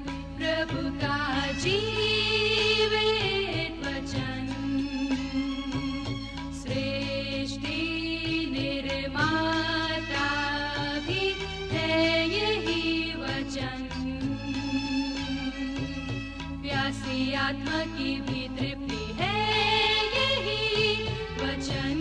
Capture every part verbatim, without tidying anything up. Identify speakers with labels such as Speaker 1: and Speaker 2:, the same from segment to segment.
Speaker 1: प्रभु का जीवित वचन, सृष्टि निर्माता भी है यही वचन, प्यासी आत्मा की भी तृप्ति है यही वचन,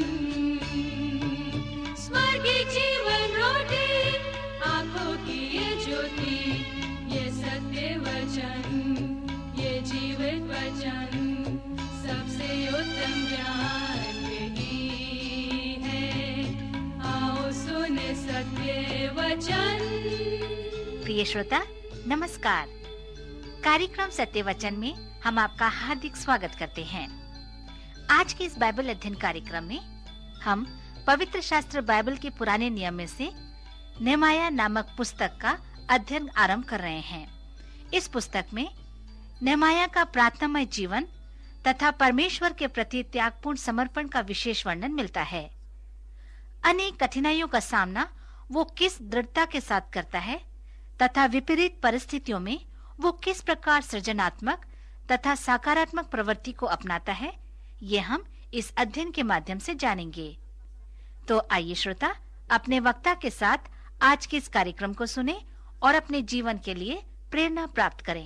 Speaker 1: स्वर्गीय जीवन रोटी, आंखों की ये ज्योति, ये सत्य वचन, ये जीवित वचन, सबसे उत्तम ज्ञान यही है, आओ सुने सत्य वचन।
Speaker 2: प्रिय श्रोता नमस्कार। कार्यक्रम सत्य वचन में हम आपका हार्दिक स्वागत करते हैं। आज के इस बाइबल अध्ययन कार्यक्रम में हम पवित्र शास्त्र बाइबल के पुराने नियम में से नेहमाया नामक पुस्तक का अध्ययन आरंभ कर रहे हैं। इस पुस्तक में नेहमाया का प्रार्थनामय जीवन तथा परमेश्वर के प्रति त्यागपूर्ण समर्पण का विशेष वर्णन मिलता है। अनेक कठिनाइयों का सामना वो किस दृढ़ता के साथ करता है तथा विपरीत परिस्थितियों में वो किस प्रकार सृजनात्मक तथा सकारात्मक प्रवृत्ति को अपनाता है, ये हम इस अध्ययन के माध्यम से जानेंगे। तो आइए श्रोता, अपने वक्ता के साथ आज के इस कार्यक्रम को सुने और अपने जीवन के लिए प्रेरणा प्राप्त करें।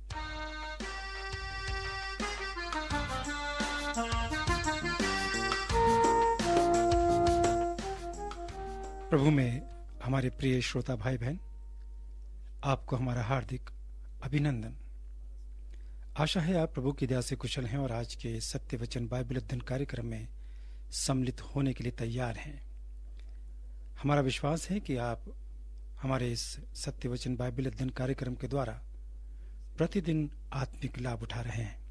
Speaker 3: प्रभु में हमारे प्रिय श्रोता भाई बहन, आपको हमारा हार्दिक अभिनंदन। आशा है आप प्रभु की दया से कुशल हैं और आज के सत्य वचन बाइबल अध्ययन कार्यक्रम में सम्मिलित होने के लिए तैयार हैं। हमारा विश्वास है कि आप हमारे इस सत्य वचन बाइबल अध्ययन कार्यक्रम के द्वारा प्रतिदिन आत्मिक लाभ उठा रहे हैं।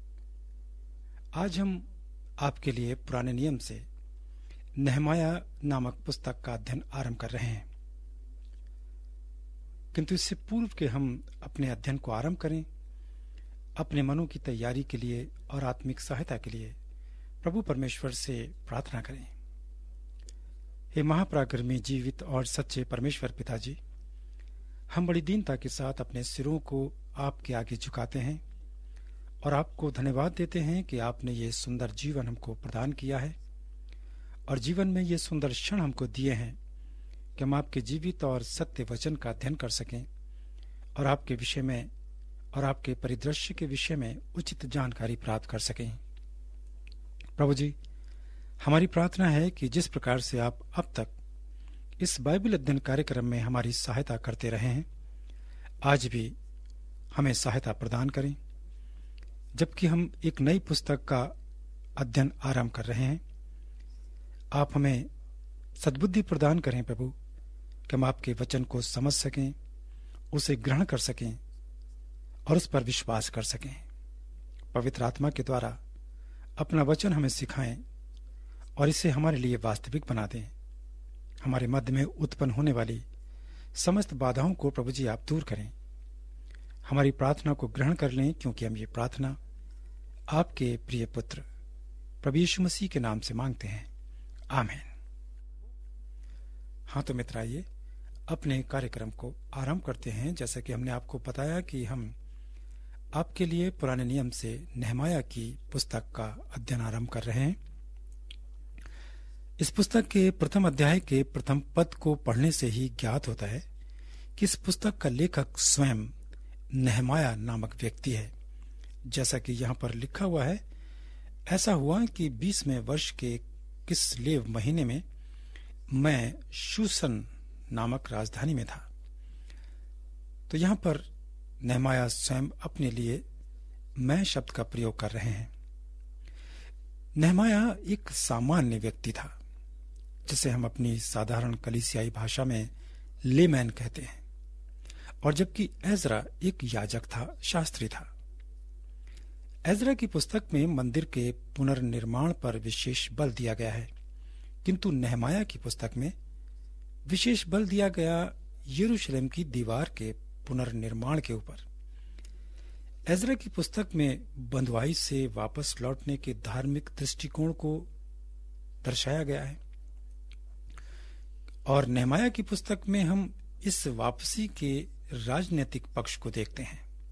Speaker 3: आज हम आपके लिए पुराने नियम से नेहमाया नामक पुस्तक का अध्ययन आरंभ कर रहे हैं, किंतु इससे पूर्व के हम अपने अध्ययन को आरंभ करें, अपने मनों की तैयारी के लिए और आत्मिक सहायता के लिए प्रभु परमेश्वर से प्रार्थना करें। हे महापराक्रमी जीवित और सच्चे परमेश्वर पिताजी, हम बड़ी दीनता के साथ अपने सिरों को आपके आगे झुकाते हैं और आपको धन्यवाद देते हैं कि आपने ये सुंदर जीवन हमको प्रदान किया है और जीवन में ये सुंदर क्षण हमको दिए हैं कि हम आपके जीवित और सत्य वचन का अध्ययन कर सकें और आपके विषय में और आपके परिदृश्य के विषय में उचित जानकारी प्राप्त कर सकें। प्रभु जी, हमारी प्रार्थना है कि जिस प्रकार से आप अब तक इस बाइबल अध्ययन कार्यक्रम में हमारी सहायता करते रहे हैं, आज भी हमें सहायता प्रदान करें। जबकि हम एक नई पुस्तक का अध्ययन आरंभ कर रहे हैं, आप हमें सद्बुद्धि प्रदान करें प्रभु, कि हम आपके वचन को समझ सकें, उसे ग्रहण कर सकें और उस पर विश्वास कर सकें। पवित्र आत्मा के द्वारा अपना वचन हमें सिखाएं और इसे हमारे लिए वास्तविक बना दें। हमारे मध्य में उत्पन्न होने वाली समस्त बाधाओं को प्रभु जी आप दूर करें। हमारी प्रार्थना को ग्रहण कर लें, क्योंकि हम ये प्रार्थना आपके प्रिय पुत्र प्रभु यीशु मसीह के नाम से मांगते हैं, आमीन। हाँ तो मित्र, आइए अपने कार्यक्रम को आरंभ करते हैं। जैसा कि हमने आपको बताया कि हम आपके लिए पुराने नियम से नेहमाया की पुस्तक का अध्ययन आरंभ कर रहे हैं। इस पुस्तक के प्रथम अध्याय के प्रथम पद को पढ़ने से ही ज्ञात होता है कि इस पुस्तक का लेखक स्वयं नेहमाया नामक व्यक्ति है। जैसा कि यहाँ पर लिखा हुआ है, ऐसा हुआ कि बीसवें वर्ष के किस्लेव महीने में मैं शूसन नामक राजधानी में था। तो यहाँ पर नेहमाया स्वयं अपने लिए मैं शब्द का प्रयोग कर रहे हैं। नेहमाया एक सामान्य व्यक्ति था, जिसे हम अपनी साधारण कलीसियाई भाषा में लेमैन कहते हैं, और जबकि एजरा एक याजक था, शास्त्री था। एजरा की पुस्तक में मंदिर के पुनर्निर्माण पर विशेष बल दिया गया है, किंतु नेहमाया की पुस्तक में विशेष बल दिया गया यरूशलेम की दीवार के पुनर्निर्माण के ऊपर। एजरा की पुस्तक में बंधुआई से वापस लौटने के धार्मिक दृष्टिकोण को दर्शाया गया है, और नेहमाया की पुस्तक में हम इस वापसी के राजनीतिक पक्ष को देखते हैं।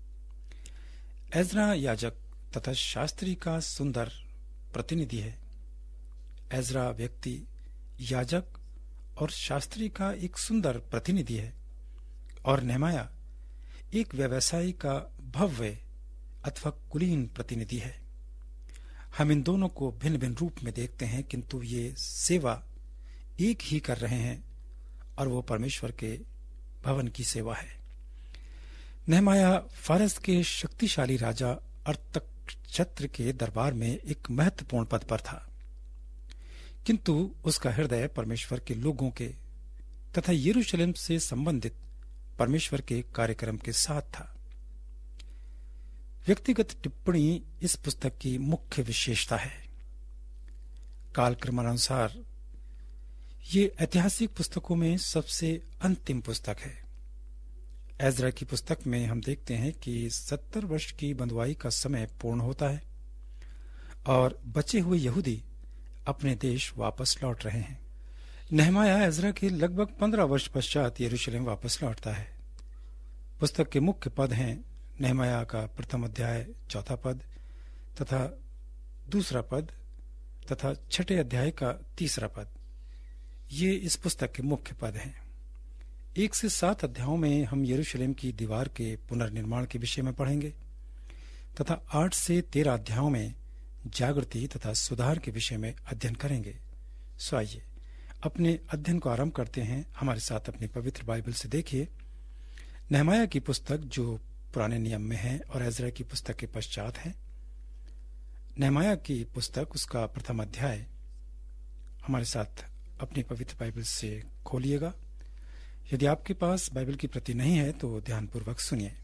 Speaker 3: एजरा याजक तथा शास्त्री का सुंदर प्रतिनिधि है। एजरा व्यक्ति याजक और शास्त्री का एक सुंदर प्रतिनिधि है और नेहमाया एक व्यवसायी का भव्य अथवा कुलीन प्रतिनिधि है। हम इन दोनों को भिन्न भिन्न रूप में देखते हैं, किंतु ये सेवा एक ही कर रहे हैं और वो परमेश्वर के भवन की सेवा है। नेहमाया फारस के शक्तिशाली राजा अर्तक्षत्र के दरबार में एक महत्वपूर्ण पद पर था, किंतु उसका हृदय परमेश्वर के लोगों के तथा यरूशलेम से संबंधित परमेश्वर के कार्यक्रम के साथ था। व्यक्तिगत टिप्पणी इस पुस्तक की मुख्य विशेषता है। कालक्रमानुसार ये ऐतिहासिक पुस्तकों में सबसे अंतिम पुस्तक है। एजरा की पुस्तक में हम देखते हैं कि सत्तर वर्ष की बंधुआई का समय पूर्ण होता है और बचे हुए यहूदी अपने देश वापस लौट रहे हैं। नेहमाया एजरा के लगभग पंद्रह वर्ष पश्चात यरूशलेम वापस लौटता है। पुस्तक के मुख्य पद हैं नेहमाया का प्रथम अध्याय चौथा पद तथा दूसरा पद तथा छठे अध्याय का तीसरा पद। ये इस पुस्तक के मुख्य पद हैं। एक से सात अध्यायों में हम यरूशलेम की दीवार के पुनर्निर्माण के विषय में पढ़ेंगे तथा आठ से तेरह अध्यायों में जागृति तथा सुधार के विषय में अध्ययन करेंगे। सो आइए अपने अध्ययन को आरंभ करते हैं। हमारे साथ अपनी पवित्र बाइबल से देखिए नेहमाया की पुस्तक जो पुराने नियम में है और एजरा की पुस्तक के पश्चात है। नेहमाया की पुस्तक उसका प्रथम अध्याय हमारे साथ अपनी पवित्र बाइबल से खोलिएगा। यदि आपके पास बाइबल की प्रति नहीं है तो ध्यानपूर्वक सुनिए।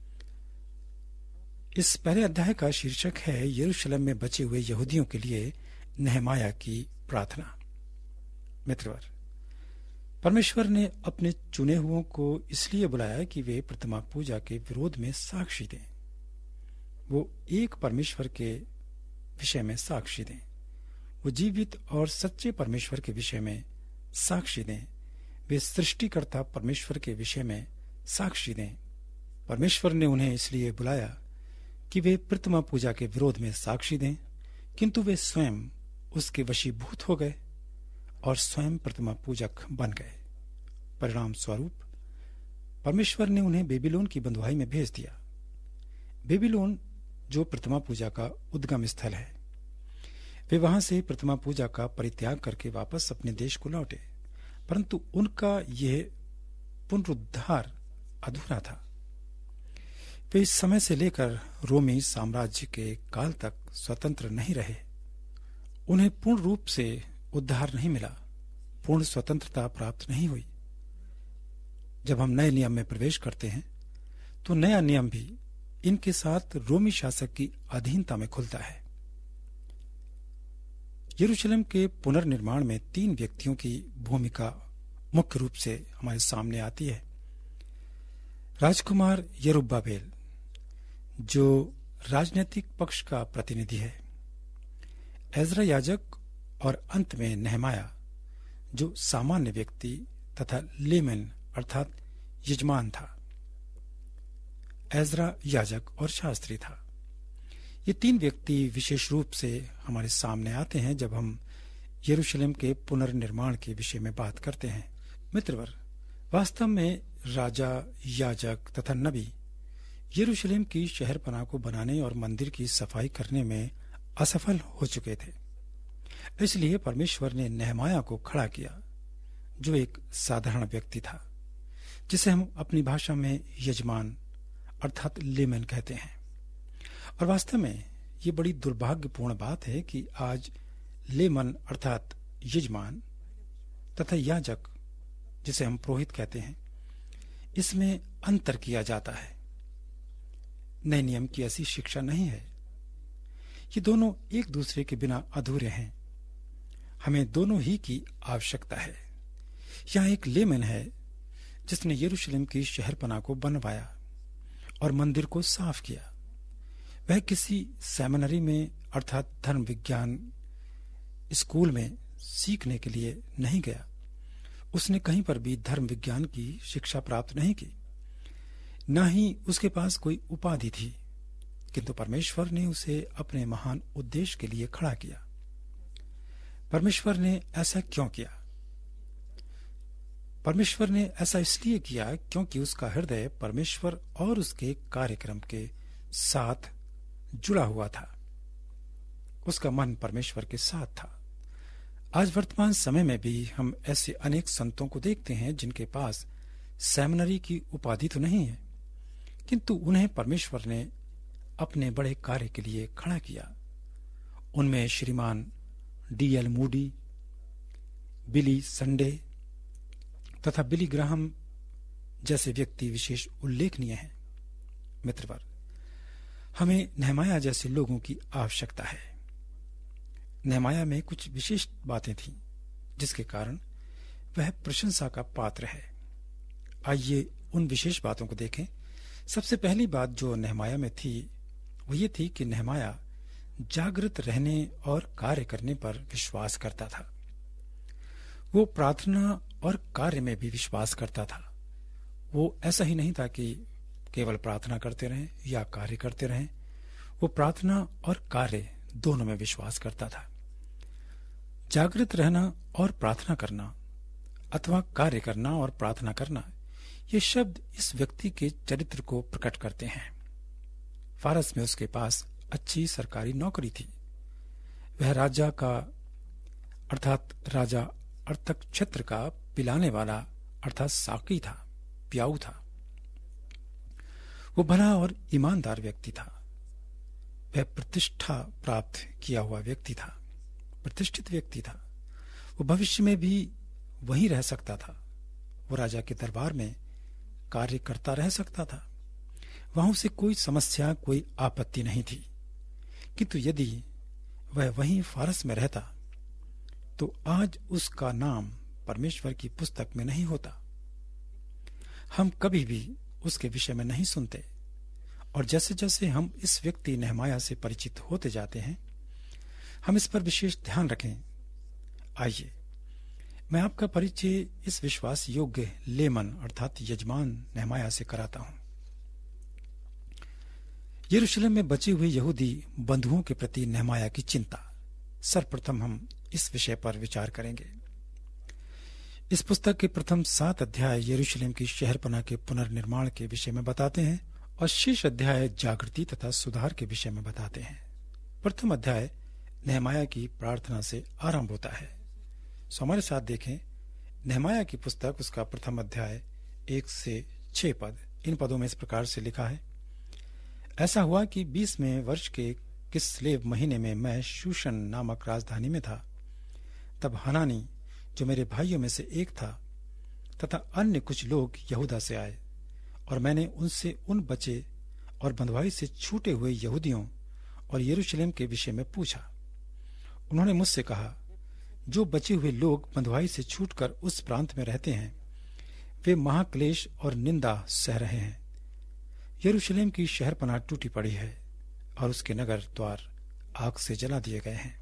Speaker 3: इस पहले अध्याय का शीर्षक है यरूशलेम में बचे हुए यहूदियों के लिए नेहमाया की प्रार्थना। मित्रवर, परमेश्वर ने अपने चुने हुओं को इसलिए बुलाया कि वे प्रतिमा पूजा के विरोध में साक्षी दें। वो एक परमेश्वर के विषय में साक्षी दें। वो जीवित और सच्चे परमेश्वर के विषय में साक्षी दें। वे सृष्टिकर्ता परमेश्वर के विषय में साक्षी दें। परमेश्वर ने उन्हें इसलिए बुलाया कि वे प्रतिमा पूजा के विरोध में साक्षी दें, किंतु वे स्वयं उसके वशीभूत हो गए और स्वयं प्रतिमा पूजक बन गए। परिणाम स्वरूप परमेश्वर ने उन्हें बेबीलोन की बंधुआई में भेज दिया। बेबीलोन जो प्रतिमा पूजा का उद्गम स्थल है। वे वहां से प्रतिमा पूजा का परित्याग करके वापस अपने देश को लौटे, परंतु उनका यह पुनरुद्धार अधूरा था। वे इस समय से लेकर रोमी साम्राज्य के काल तक स्वतंत्र नहीं रहे। उन्हें पूर्ण रूप से उद्धार नहीं मिला, पूर्ण स्वतंत्रता प्राप्त नहीं हुई। जब हम नए नियम में प्रवेश करते हैं तो नया नियम भी इनके साथ रोमी शासक की अधीनता में खुलता है। यरूशलेम के पुनर्निर्माण में तीन व्यक्तियों की भूमिका मुख्य रूप से हमारे सामने आती है। राजकुमार यरुब्बाबेल जो राजनीतिक पक्ष का प्रतिनिधि है, एजरा याजक और अंत में नेहमाया जो सामान्य व्यक्ति तथा लेमन अर्थात यजमान था। एजरा याजक और शास्त्री था। ये तीन व्यक्ति विशेष रूप से हमारे सामने आते हैं जब हम यरूशलेम के पुनर्निर्माण के विषय में बात करते हैं। मित्रवर, वास्तव में राजा, याजक तथा नबी यरूशलेम की शहरपनाह को बनाने और मंदिर की सफाई करने में असफल हो चुके थे। इसलिए परमेश्वर ने नेहमाया को खड़ा किया जो एक साधारण व्यक्ति था, जिसे हम अपनी भाषा में यजमान अर्थात लेमन कहते हैं। और वास्तव में ये बड़ी दुर्भाग्यपूर्ण बात है कि आज लेमन अर्थात यजमान तथा याजक जिसे हम पुरोहित कहते हैं, इसमें अंतर किया जाता है। नए नियम की ऐसी शिक्षा नहीं है। ये दोनों एक दूसरे के बिना अधूरे हैं। हमें दोनों ही की आवश्यकता है। यहाँ एक लेमन है जिसने यरूशलेम की शहरपनाह को बनवाया और मंदिर को साफ किया। वह किसी सेमिनरी में अर्थात धर्म विज्ञान स्कूल में सीखने के लिए नहीं गया। उसने कहीं पर भी धर्म विज्ञान की शिक्षा प्राप्त नहीं की, न ही उसके पास कोई उपाधि थी। किंतु परमेश्वर ने उसे अपने महान उद्देश्य के लिए खड़ा किया। परमेश्वर ने ऐसा क्यों किया? परमेश्वर ने ऐसा इसलिए किया क्योंकि उसका हृदय परमेश्वर और उसके कार्यक्रम के साथ जुड़ा हुआ था। उसका मन परमेश्वर के साथ था। आज वर्तमान समय में भी हम ऐसे अनेक संतों को देखते हैं जिनके पास सेमिनरी की उपाधि तो नहीं है, किंतु उन्हें परमेश्वर ने अपने बड़े कार्य के लिए खड़ा किया। उनमें श्रीमान D L Moody, Billy Sunday तथा बिली ग्राहम जैसे व्यक्ति विशेष उल्लेखनीय हैं। मित्रवर, हमें नेहमाया जैसे लोगों की आवश्यकता है। नेहमाया में कुछ विशेष बातें थीं जिसके कारण वह प्रशंसा का पात्र है। आइए उन विशेष बातों को देखें। सबसे पहली बात जो नेहमाया में थी वो ये थी कि नेहमाया जागृत रहने और कार्य करने पर विश्वास करता था। वो प्रार्थना और कार्य में भी विश्वास करता था। वो ऐसा ही नहीं था कि केवल प्रार्थना करते रहें या कार्य करते रहें। वो प्रार्थना और कार्य दोनों में विश्वास करता था। जागृत रहना और प्रार्थना करना अथवा कार्य करना और प्रार्थना करना, ये शब्द इस व्यक्ति के चरित्र को प्रकट करते हैं। फारस में उसके पास अच्छी सरकारी नौकरी थी। वह राजा का अर्थात राजा अर्थक क्षेत्र का पिलाने वाला अर्थात साकी था, प्याऊ था। वो भला और ईमानदार व्यक्ति था। वह प्रतिष्ठा प्राप्त किया हुआ व्यक्ति था, प्रतिष्ठित व्यक्ति था। वो भविष्य में भी वहीं रह सकता था। वो राजा के दरबार में कार्य करता रह सकता था। वहां उसे कोई समस्या, कोई आपत्ति नहीं थी। किंतु यदि वह वहीं फारस में रहता तो आज उसका नाम परमेश्वर की पुस्तक में नहीं होता। हम कभी भी उसके विषय में नहीं सुनते। और जैसे जैसे हम इस व्यक्ति नेहमाया से परिचित होते जाते हैं, हम इस पर विशेष ध्यान रखें। आइए मैं आपका परिचय इस विश्वास योग्य लेमन अर्थात यजमान नेहमाया से कराता हूं। यरूशलेम में बचे हुए यहूदी बंधुओं के प्रति नेहमाया की चिंता, सर्वप्रथम हम इस विषय पर विचार करेंगे। इस पुस्तक के प्रथम सात अध्याय यरूशलेम की शहरपनाह के पुनर्निर्माण के विषय में बताते हैं और शेष अध्याय जागृति तथा सुधार के विषय में बताते हैं। प्रथम अध्याय नेहमाया की प्रार्थना से आरंभ होता है। सो हमारे साथ देखें नेहमाया की पुस्तक, उसका प्रथम अध्याय एक से छह पद। इन पदों में इस प्रकार से लिखा है, ऐसा हुआ कि बीसवें वर्ष के किस्लेव महीने में मैं शूशन नामक राजधानी में था। तब हनानी जो मेरे भाइयों में से एक था तथा अन्य कुछ लोग यहूदा से आए और मैंने उनसे उन बचे और बंधुआई से छूटे हुए यहूदियों और यरूशलेम के विषय में पूछा। उन्होंने मुझसे कहा, जो बचे हुए लोग बंधुआई से छूटकर उस प्रांत में रहते हैं वे महाक्लेश और निंदा सह रहे हैं। यरूशलेम की शहरपनाह टूटी पड़ी है और उसके नगर द्वार आग से जला दिए गए हैं।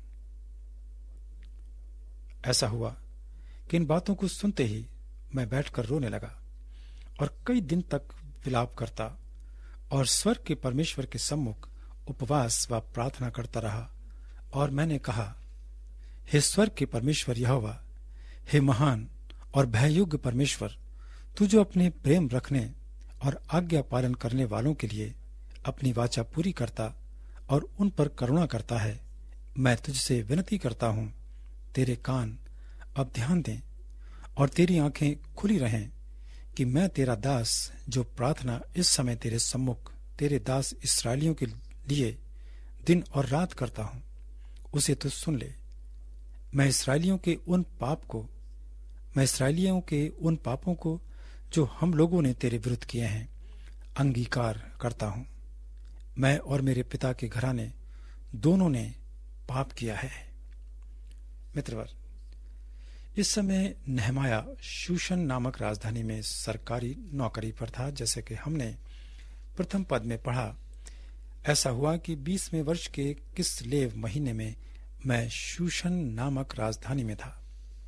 Speaker 3: ऐसा हुआ कि इन बातों को सुनते ही मैं बैठकर रोने लगा और कई दिन तक विलाप करता और स्वर्ग के परमेश्वर के सम्मुख उपवास व प्रार्थना करता रहा। और मैंने कहा, हे स्वर्ग के परमेश्वर यहोवा, हे महान और भययोग्य परमेश्वर, तू जो अपने प्रेम रखने और आज्ञा पालन करने वालों के लिए अपनी वाचा पूरी करता और उन पर करुणा करता है, मैं तुझसे विनती करता हूं, तेरे कान अब ध्यान दें और तेरी आंखें खुली रहें कि मैं तेरा दास जो प्रार्थना इस समय तेरे सम्मुख तेरे दास इस्राएलियों के लिए दिन और रात करता हूं, उसे तो सुन ले। मैं इस्राएलियों के उन पाप को मैं इस्राएलियों के उन पापों को जो हम लोगों ने तेरे विरुद्ध किए हैं अंगीकार करता हूं। मैं और मेरे पिता के घराने दोनों ने पाप किया है। मित्रवर, इस समय नेहमाया शूशन नामक राजधानी में सरकारी नौकरी पर था। जैसे कि हमने प्रथम पद में पढ़ा, ऐसा हुआ कि बीसवें वर्ष के किस्लेव महीने में मैं शूशन नामक राजधानी में था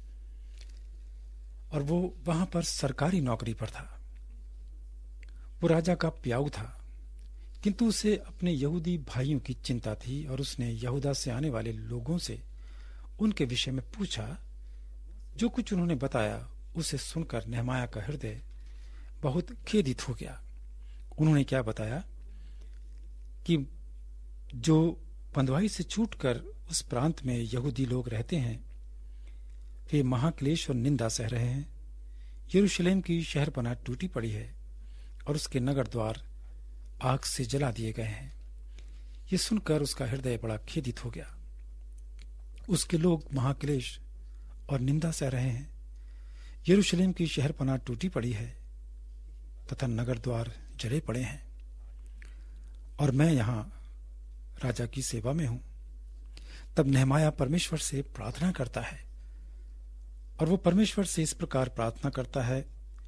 Speaker 3: और वो वहां पर सरकारी नौकरी पर था। वो राजा का प्याऊ था। किंतु उसे अपने यहूदी भाइयों की चिंता थी और उसने यहूदा से आने वाले लोगों से उनके विषय में पूछा। जो कुछ उन्होंने बताया उसे सुनकर नेहमाया का हृदय बहुत खेदित हो गया। उन्होंने क्या बताया कि जो बंधुआई से छूटकर उस प्रांत में यहूदी लोग रहते हैं वे महाक्लेश और निंदा सह रहे हैं। यरूशलेम की शहरपनाह टूटी पड़ी है और उसके नगर द्वार आग से जला दिए गए हैं। ये सुनकर उसका हृदय बड़ा खेदित हो गया। उसके लोग महाक्लेश और निंदा सह रहे हैं। यरूशलेम की शहरपनाह टूटी पड़ी है तथा नगर द्वार जले पड़े हैं और मैं यहाँ राजा की सेवा में हूं। तब नेहमाया परमेश्वर से प्रार्थना करता है और वो परमेश्वर से इस प्रकार प्रार्थना करता है,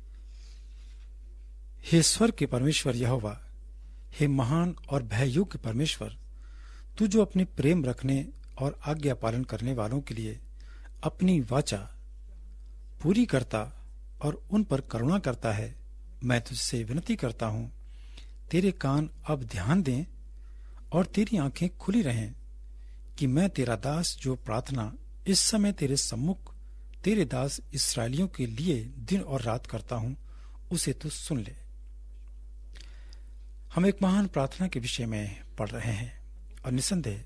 Speaker 3: हे स्वर के परमेश्वर यहोवा, हे महान और भययोग्य परमेश्वर, तू जो अपने प्रेम रखने और आज्ञा पालन करने वालों के लिए अपनी वाचा पूरी करता और उन पर करुणा करता है, मैं तुझसे विनती करता हूं, तेरे कान अब ध्यान दें और तेरी आंखें खुली रहें कि मैं तेरा दास जो प्रार्थना इस समय तेरे सम्मुख तेरे दास इस्राएलियों के लिए दिन और रात करता हूं उसे तू सुन ले। हम एक महान प्रार्थना के विषय में पढ़ रहे हैं और निसंदेह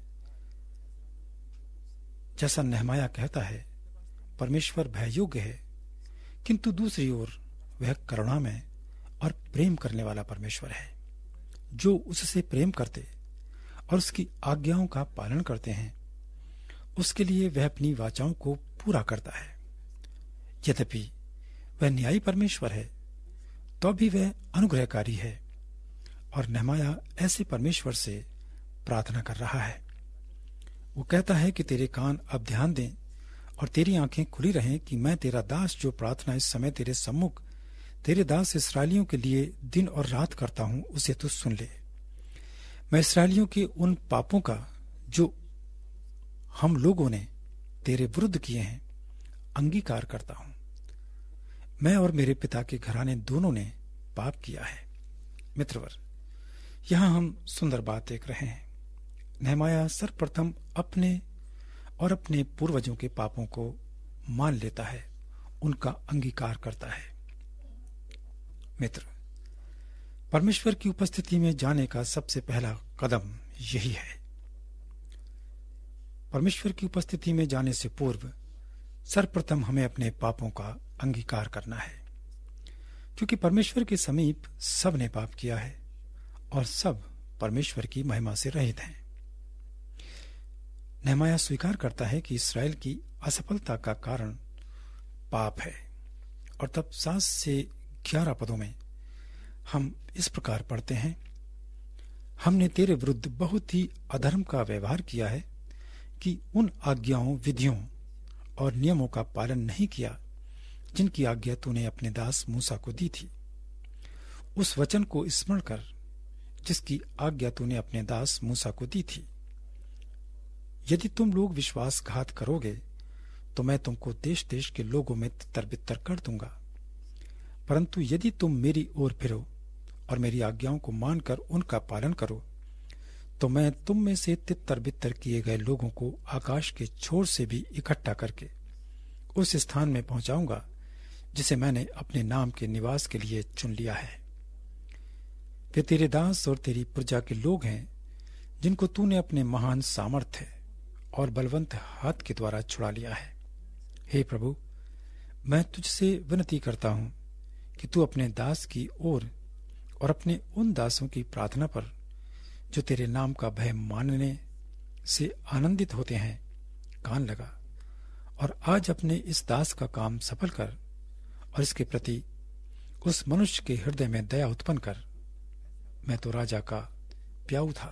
Speaker 3: जैसा नेहमाया कहता है, परमेश्वर भययोग्य है, किंतु दूसरी ओर वह करुणामय और प्रेम करने वाला परमेश्वर है। जो उससे प्रेम करते और उसकी आज्ञाओं का पालन करते हैं उसके लिए वह अपनी वाचाओं को पूरा करता है। यद्यपि वह न्यायी परमेश्वर है तो भी वह अनुग्रहकारी है और नेहमाया ऐसे परमेश्वर से प्रार्थना कर रहा है। वो कहता है कि तेरे कान अब ध्यान दें और तेरी आंखें खुली रहें कि मैं तेरा दास जो प्रार्थना इस समय तेरे सम्मुख तेरे दास इसराइलियों के लिए दिन और रात करता हूं उसे तू सुन ले। मैं इसराइलियों के उन पापों का जो हम लोगों ने तेरे विरुद्ध किए हैं अंगीकार करता हूं। मैं और मेरे पिता के घराने दोनों ने पाप किया है। मित्रवर, यहां हम सुंदर बात देख रहे हैं। नेहमाया सर्वप्रथम अपने और अपने पूर्वजों के पापों को मान लेता है, उनका अंगीकार करता है। मित्र, परमेश्वर की उपस्थिति में जाने का सबसे पहला कदम यही है। परमेश्वर की उपस्थिति में जाने से पूर्व सर्वप्रथम हमें अपने पापों का अंगीकार करना है, क्योंकि परमेश्वर के समीप सब ने पाप किया है और सब परमेश्वर की महिमा से रहित हैं। नेहमाया स्वीकार करता है कि इसराइल की असफलता का कारण पाप है और तब सात से ग्यारह पदों में हम इस प्रकार पढ़ते हैं, हमने तेरे विरुद्ध बहुत ही अधर्म का व्यवहार किया है कि उन आज्ञाओं, विधियों और नियमों का पालन नहीं किया जिनकी आज्ञा तूने अपने दास मूसा को दी थी। उस वचन को स्मरण कर जिसकी आज्ञा तूने अपने दास मूसा को दी थी। यदि तुम लोग विश्वासघात करोगे तो मैं तुमको देश देश के लोगों में तितर बितर कर दूंगा, परंतु यदि तुम मेरी ओर फिरो और मेरी आज्ञाओं को मानकर उनका पालन करो तो मैं तुम में से तितर बितर किए गए लोगों को आकाश के छोर से भी इकट्ठा करके उस स्थान में पहुंचाऊंगा जिसे मैंने अपने नाम के निवास के लिए चुन लिया है। वे तेरे दास और तेरी प्रजा के लोग हैं जिनको तूने अपने महान सामर्थ्य और बलवंत हाथ के द्वारा छुड़ा लिया है। हे प्रभु, मैं तुझसे विनती करता हूं कि तू अपने दास की ओर और अपने उन दासों की प्रार्थना पर जो तेरे नाम का भय मानने से आनंदित होते हैं कान लगा और आज अपने इस दास का काम सफल कर और इसके प्रति उस मनुष्य के हृदय में दया उत्पन्न कर। मैं तो राजा का प्याऊ था।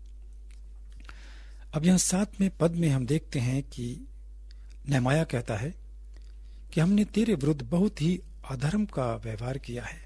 Speaker 3: अब यहां सातवें पद में हम देखते हैं कि नेहमाया कहता है कि हमने तेरे विरुद्ध बहुत ही अधर्म का व्यवहार किया है।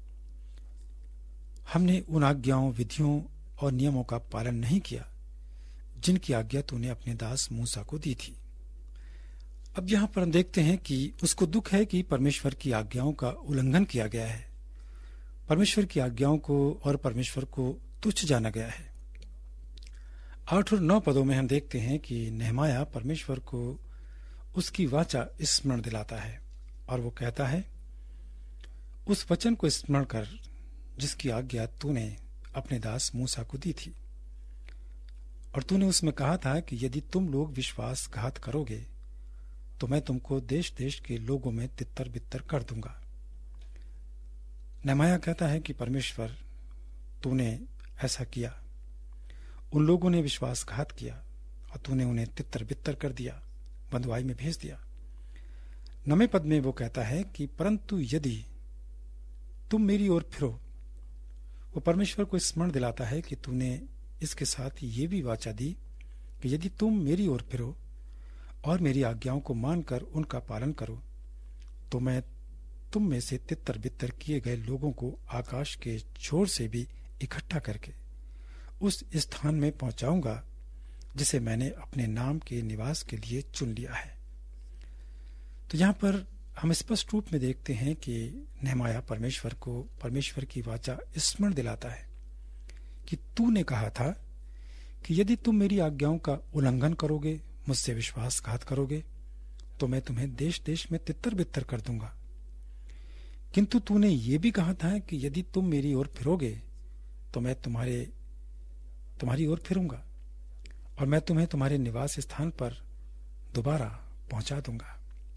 Speaker 3: हमने उन आज्ञाओं, विधियों और नियमों का पालन नहीं किया जिनकी आज्ञा तूने अपने दास मूसा को दी थी। अब यहां पर हम देखते हैं कि उसको दुख है कि परमेश्वर की आज्ञाओं का उल्लंघन किया गया है। परमेश्वर की आज्ञाओं को और परमेश्वर को तुच्छ जाना गया है। आठ और नौ पदों में हम देखते हैं कि नेहमाया परमेश्वर को उसकी वाचा स्मरण दिलाता है और वो कहता है, उस वचन को स्मरण कर जिसकी आज्ञा तूने अपने दास मूसा को दी थी, और तूने उसमें कहा था कि यदि तुम लोग विश्वासघात करोगे तो मैं तुमको देश देश के लोगों में तितर बितर कर दूंगा। नेहमाया कहता है कि परमेश्वर तूने ऐसा किया, उन लोगों ने विश्वासघात किया और तूने उन्हें तितर बितर कर दिया, बंधुआई में भेज दिया। नवे पद में वो कहता है कि परंतु यदि तुम मेरी ओर फिरो, वो परमेश्वर को स्मरण दिलाता है कि तूने इसके साथ ये भी वाचा दी कि यदि तुम मेरी ओर फिरो और मेरी आज्ञाओं को मानकर उनका पालन करो तो मैं तुम में से तितर बितर किए गए लोगों को आकाश के छोर से भी इकट्ठा करके उस स्थान में पहुंचाऊंगा जिसे मैंने अपने नाम के निवास के लिए चुन लिया है। तो यहाँ पर हम स्पष्ट रूप में देखते हैं कि नेहमाया परमेश्वर को परमेश्वर की वाचा स्मरण दिलाता है कि तूने कहा था कि यदि तुम मेरी आज्ञाओं का उल्लंघन करोगे, मुझसे विश्वासघात करोगे, तो मैं तुम्हें देश देश में तितर बितर कर दूंगा। किंतु तूने ये भी कहा था कि यदि तुम मेरी ओर फिरोगे तो मैं तुम्हारे तुम्हारी ओर फिरूंगा और मैं तुम्हें तुम्हारे निवास स्थान पर दोबारा पहुंचा दूंगा।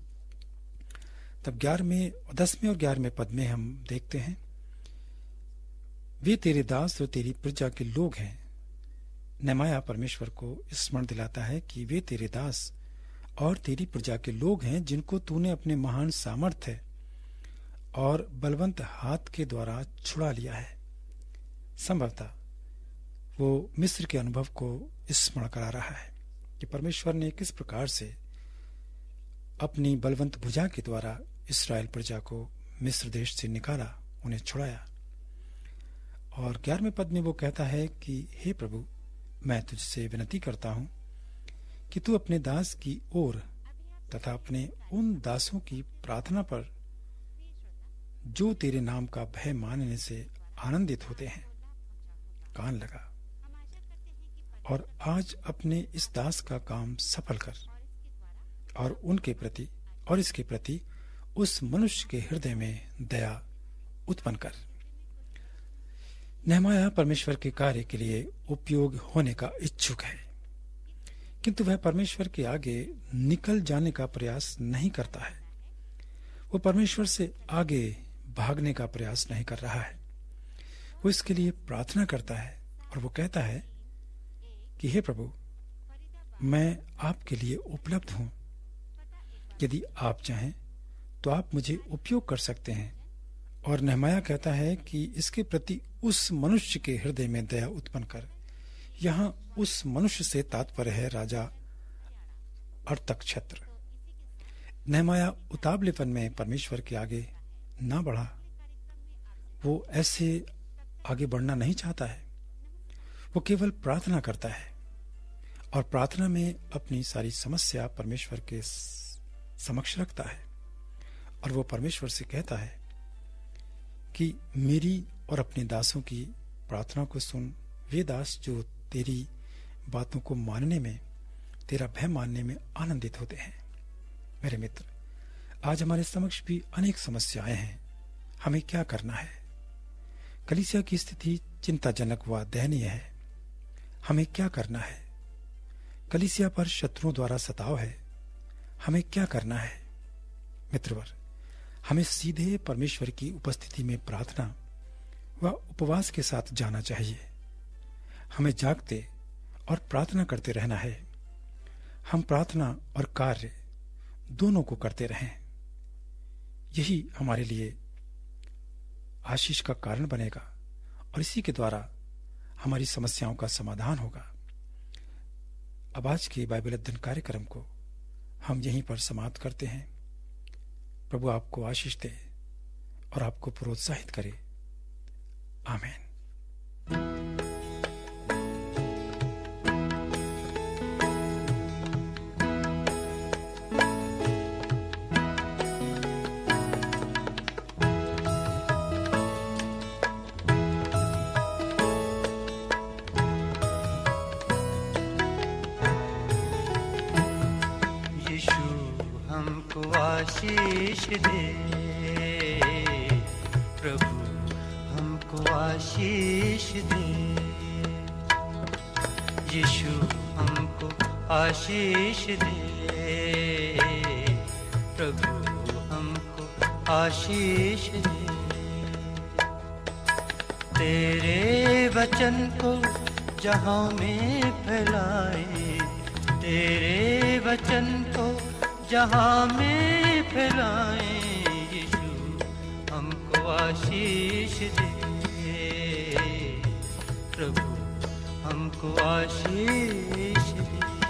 Speaker 3: तब ग्यारहवें दसवें और ग्यारहवें पद में हम देखते हैं, वे तेरे दास और तेरी प्रजा के लोग हैं। नेहमाया परमेश्वर को स्मरण दिलाता है कि वे तेरे दास और तेरी प्रजा के लोग हैं जिनको तूने अपने महान सामर्थ्य और बलवंत हाथ के द्वारा छुड़ा लिया है। संभवतः वो मिस्र के अनुभव को स्मरण करा रहा है कि परमेश्वर ने किस प्रकार से अपनी बलवंत भुजा के द्वारा इस्राएल प्रजा को मिस्र देश से निकाला, उन्हें छुड़ाया। और ग्यारहवें पद में वो कहता है कि हे प्रभु, मैं तुझसे विनती करता हूं कि तू अपने दास की ओर तथा अपने उन दासों की प्रार्थना पर जो तेरे नाम का भय मानने से आनंदित होते हैं कान लगा, और आज अपने इस दास का काम सफल कर और उनके प्रति और इसके प्रति उस मनुष्य के हृदय में दया उत्पन्न कर। नेहमाया परमेश्वर के कार्य के लिए उपयोग होने का इच्छुक है, किंतु वह परमेश्वर के आगे निकल जाने का प्रयास नहीं करता है। वो परमेश्वर से आगे भागने का प्रयास नहीं कर रहा है। वो इसके लिए प्रार्थना करता है और वो कहता है कि हे प्रभु, मैं आपके लिए उपलब्ध हूं। यदि आप चाहें तो आप मुझे उपयोग कर सकते हैं। और नेहमाया कहता है कि इसके प्रति उस मनुष्य के हृदय में दया उत्पन्न कर। यहाँ उस मनुष्य से तात्पर्य है राजा अर्तक्षेत्र। नेहमाया उतावलेपन में परमेश्वर के आगे ना बढ़ा, वो ऐसे आगे बढ़ना नहीं चाहता है। वो केवल प्रार्थना करता है और प्रार्थना में अपनी सारी समस्या परमेश्वर के समक्ष रखता है और वो परमेश्वर से कहता है कि मेरी और अपने दासों की प्रार्थना को सुन। वे दास जो तेरी बातों को मानने में, तेरा भय मानने में आनंदित होते हैं। मेरे मित्र, आज हमारे समक्ष भी अनेक समस्याएं हैं। हमें क्या करना है? कलीसिया की स्थिति चिंताजनक व दयनीय है। हमें क्या करना है? कलीसिया पर शत्रुओं द्वारा सताव है। हमें क्या करना है? मित्रवर, हमें सीधे परमेश्वर की उपस्थिति में प्रार्थना व उपवास के साथ जाना चाहिए। हमें जागते और प्रार्थना करते रहना है। हम प्रार्थना और कार्य दोनों को करते रहें। यही हमारे लिए आशीष का कारण बनेगा और इसी के द्वारा हमारी समस्याओं का समाधान होगा। अब आज के बाइबल अध्ययन कार्यक्रम को हम यहीं पर समाप्त करते हैं। प्रभु आपको आशीष दे और आपको प्रोत्साहित करे। आमीन।
Speaker 4: आशीष दे, प्रभु हमको आशीष दे, यीशु हमको आशीष दे, प्रभु हमको आशीष दे। तेरे वचन को जहां में फैलाए, तेरे वचन को जहां में फैलाए, यीशु हमको आशीष दे, प्रभु हमको आशीष दे।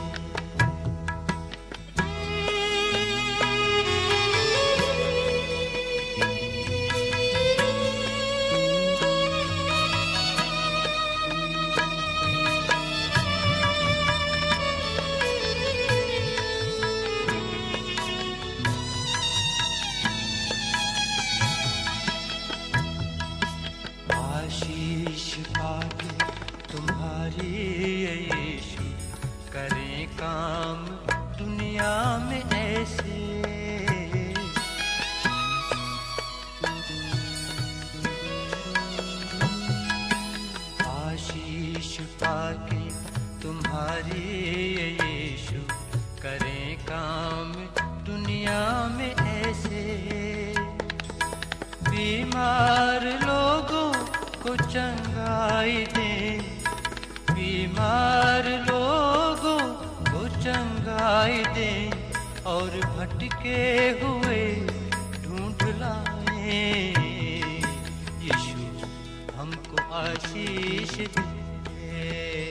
Speaker 4: आशीष पाके तुम्हारी यीशु करें काम दुनिया में ऐसे, आशीष पाके तुम्हारी यीशु करें काम दुनिया में ऐसे, बीमार लोगों को चंगाई दे, बीमार लोगों को चंगाई दे, और भटके हुए ढूंढ लाए, यीशु हमको आशीष दे,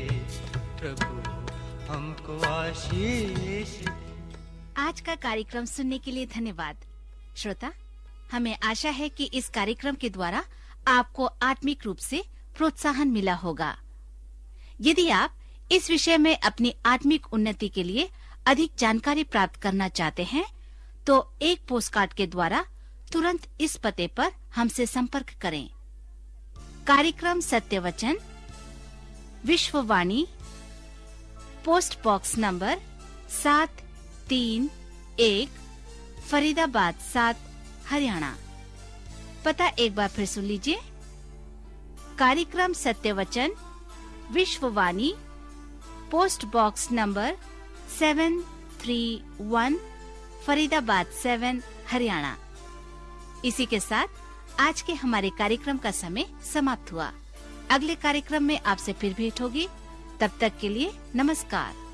Speaker 4: प्रभु हमको आशीष दे।
Speaker 2: आज का कार्यक्रम सुनने के लिए धन्यवाद। श्रोता, हमें आशा है कि इस कार्यक्रम के द्वारा आपको आत्मिक रूप से प्रोत्साहन मिला होगा। यदि आप इस विषय में अपनी आत्मिक उन्नति के लिए अधिक जानकारी प्राप्त करना चाहते हैं, तो एक पोस्टकार्ड के द्वारा तुरंत इस पते पर हमसे संपर्क करें। कार्यक्रम Satya Vachan, Vishwavani, post box number सात तीन एक, फरीदाबाद सात, हरियाणा। पता एक बार फिर सुन लीजिए। कार्यक्रम Satya Vachan, Vishwavani, post box number seven three one, Faridabad seven, Haryana. इसी के साथ आज के हमारे कार्यक्रम का समय समाप्त हुआ। अगले कार्यक्रम में आपसे फिर भेंट होगी। तब तक के लिए नमस्कार।